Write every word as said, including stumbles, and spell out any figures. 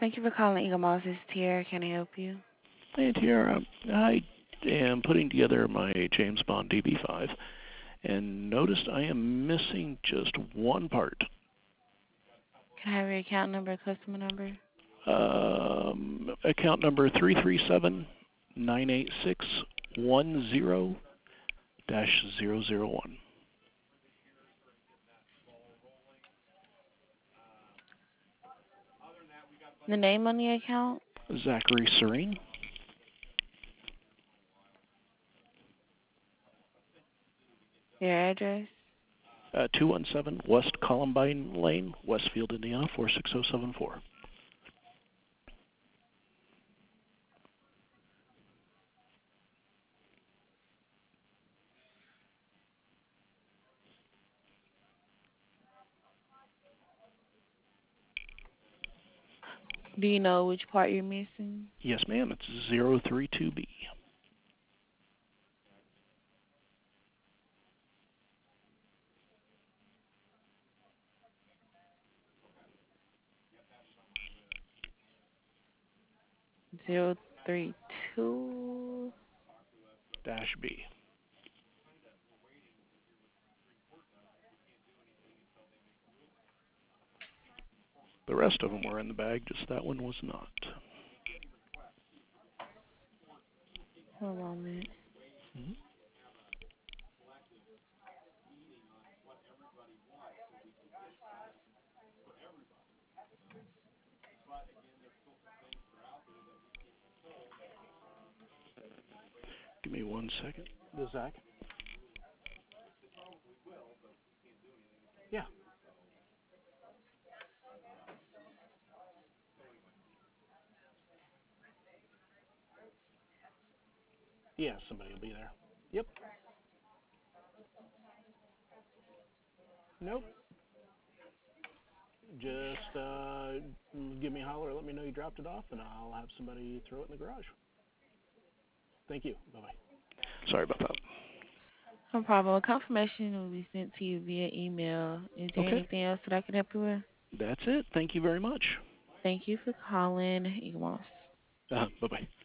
Thank you for calling Eagle Moss. This is Tiara. Can I help you? Hey, Tiara. I am putting together my James Bond D B five and noticed I am missing just one part. Can I have your account number, customer number? Um, account number three three seven nine eight six one zero dash zero zero one. The name on the account? Zachary Serene, Your address? uh, two one seven West Columbine Lane, Westfield, Indiana four six zero seven four. Do you know which part you're missing? Yes, ma'am. It's zero three two B. Zero three two. Dash B. The rest of them were in the bag, just that one was not. One moment. Mm-hmm. Give me one second. The Zach? Yeah. Yeah, somebody will be there. Yep. Nope. Just uh, give me a holler, let me know you dropped it off, and I'll have somebody throw it in the garage. Thank you. Bye-bye. Sorry about that. No problem. A confirmation will be sent to you via email. Is there Okay. anything else that I can help you with? That's it. Thank you very much. Thank you for calling Eagle Moss. Uh, bye-bye.